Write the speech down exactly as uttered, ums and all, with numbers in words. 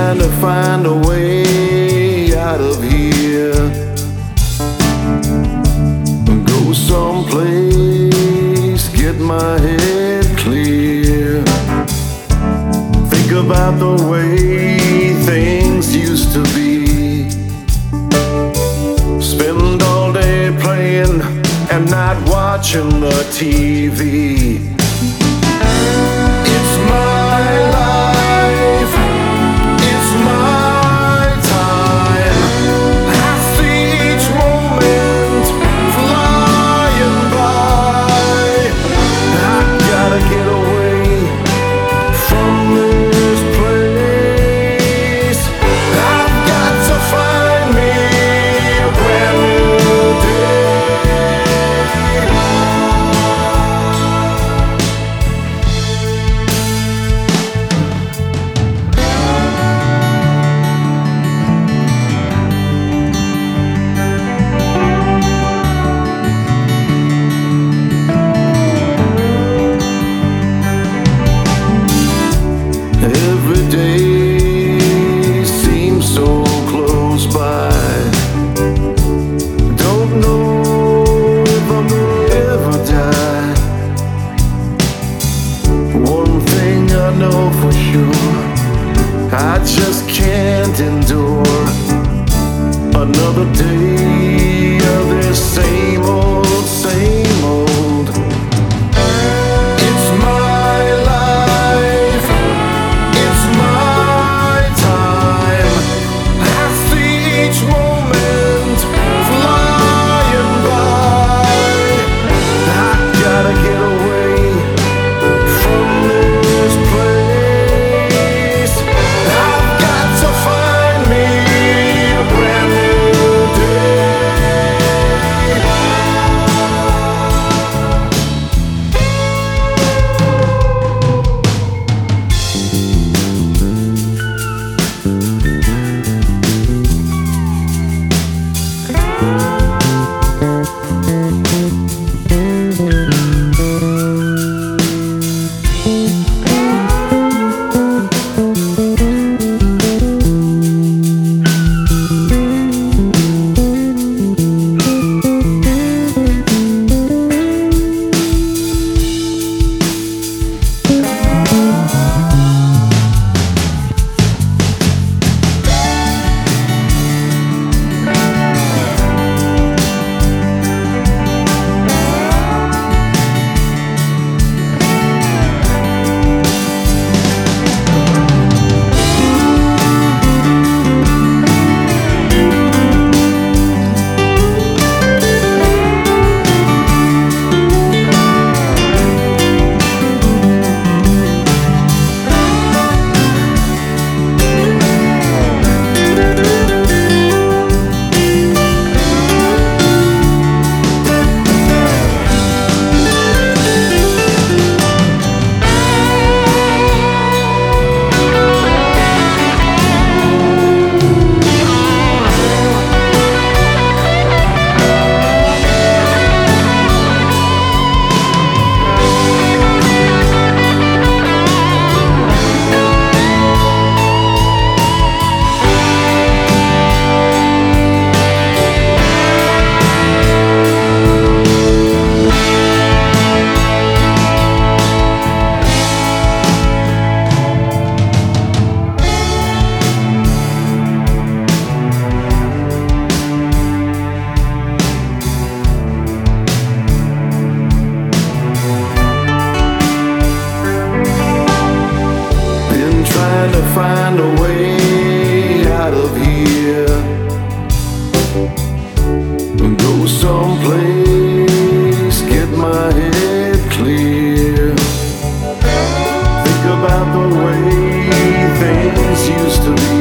trying to find a way out of here. Go someplace, get my head clear. Think about the way things used to be. Spend all day playing and not watching the T V. It's my life, it's my time. I see each moment flying by. I gotta get away from this place. I've got to find me a brand new day. Every day seems so close by. Don't know if I'm gonna ever die. One thing I know for sure, I just can't endure another day of this same old, same old. It's my life, it's my time. I see each moment flying by. I gotta get away from this place. I've got to find me a brand new day. Trying to find a way out of here. Go someplace, get my head clear. Think about the way things used to be.